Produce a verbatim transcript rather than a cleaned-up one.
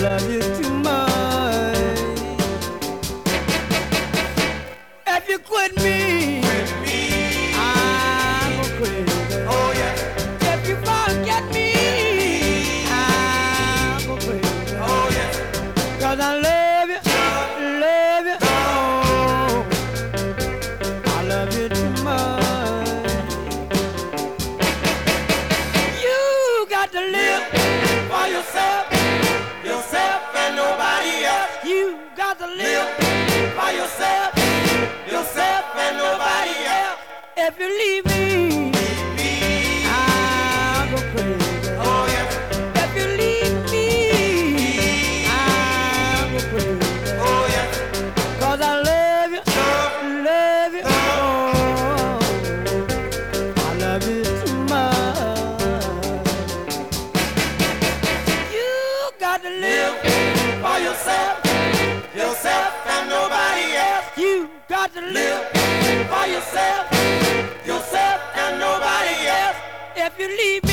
love you too much. If you quit me, Quit me. I'm a crazy. Oh yeah. If you forget me, I'm a crazy. Oh yeah. 'Cause I love you, love you. Oh, I love you too much. You got to live For yourself, yourself and nobody else. You got to live Live for yourself, yourself and nobody else. if you leave me. Me. I'll go crazy. Oh yeah. If you leave me, I'll go crazy. Oh yeah. 'Cause I love you, love you. Oh, I love you too much. You got to live. Live for yourself, yourself and nobody else. You got to live. Live for yourself, yourself and nobody else. If you leave me.